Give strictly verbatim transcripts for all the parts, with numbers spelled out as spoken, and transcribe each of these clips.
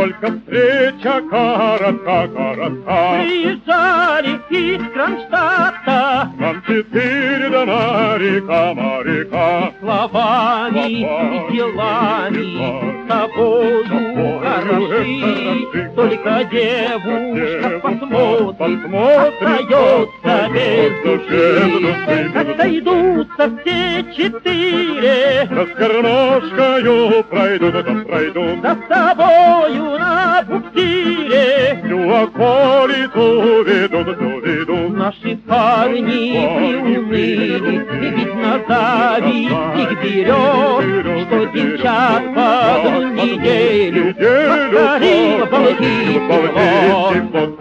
только встреча коротка, коротка. Приезжали из Кронштадта Нам четыре дана река, моряка. словами и делами с тобою хороши. Только девушка посмотрит, остается без души. Как сойдутся все четыре, Да с гармошкою пройдут, да пройдут. да с тобою на буксире. Всю околицу ведут, всю ведут. Наши парни приуныли, ведь на зависть их берет, что девчат по одну неделю повторил Балтийский флот.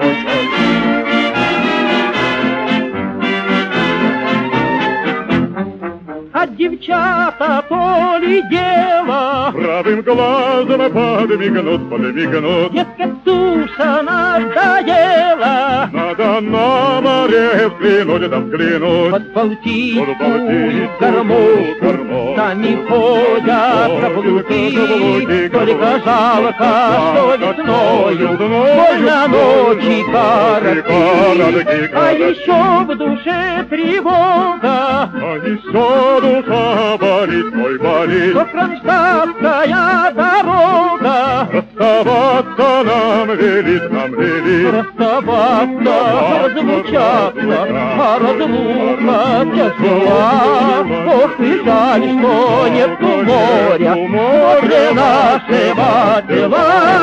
А девчата то ли дело, Правым глазом подмигнут, подмигнут. дескать, суша надоела. Надо на море взглянуть, да взглянуть. Под Балтийскую Под Балтийскую кормушку кормушку сами ходят каблуки. Только жалко, что весною больно ночи коротки. А еще в душе тревога, А еще душа болит, ой, болит. что кронштадтская дорога. Расставаться нам велит, нам велит. Расставаться, разлучаться, а разлука тяжела. Ох, и жаль, что нет моря возле нашего дела.